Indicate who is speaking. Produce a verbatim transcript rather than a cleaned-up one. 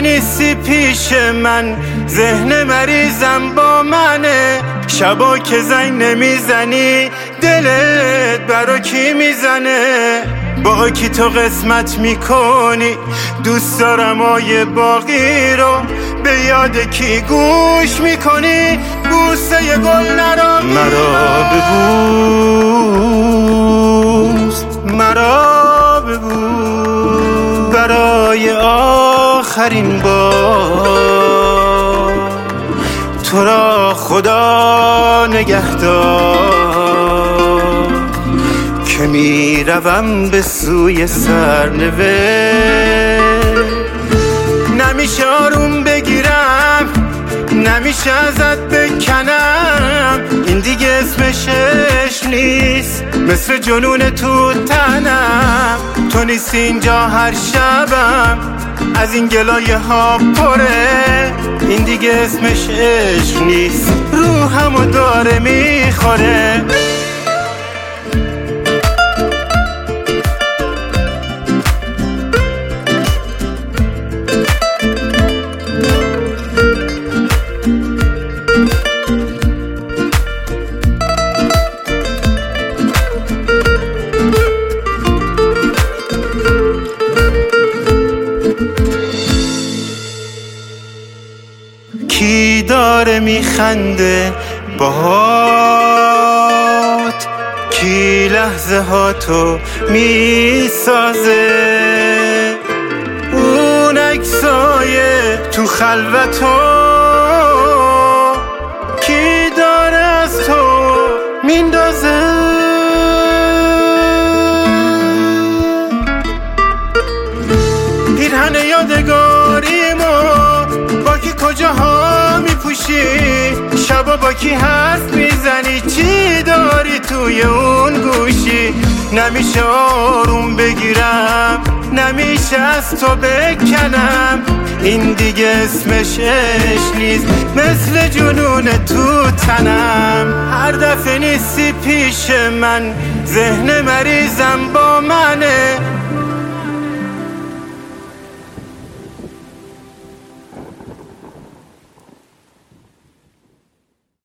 Speaker 1: نیستی پیش من، ذهن مریضم با منه. شبا که زنگ نمیزنی دلت برا کی میزنه؟ با کی تو قسمت میکنی؟ دوست دارم آیه باقی رو به یاد کی گوش میکنی؟ بوسه ی گل نرا مرا ببوس، مرا ببوس برای آخرین بار. تو را خدا نگهدار که می روم به سوی سرنوشت. نمیشه آروم بگیرم، نمیشه ازت بکنم، این دیگه اسمش عشق نیست، مثل جنون تو تنم. تو نیستی اینجا هر شبم، از این گلایه ها پره، این دیگه اسمش عشق نیست، روحمو داره میخوره. کی داره میخنده باهات؟ کی لحظه ها تو میسازه؟ اون عکسای تو خلوتو کی داره از تو میندازه؟ پیرهن یادگاریمو با کی کجاها میپوشی؟ شبا با کی حرف میزنی؟ چی داری توی اون گوشی؟ نمیشه آروم بگیرم، نمیشه از تو بکنم، این دیگه اسمش عشق نیست، مثل جنون تو تنم. هر دفعه نیستی پیش من، ذهن مریضم با منه.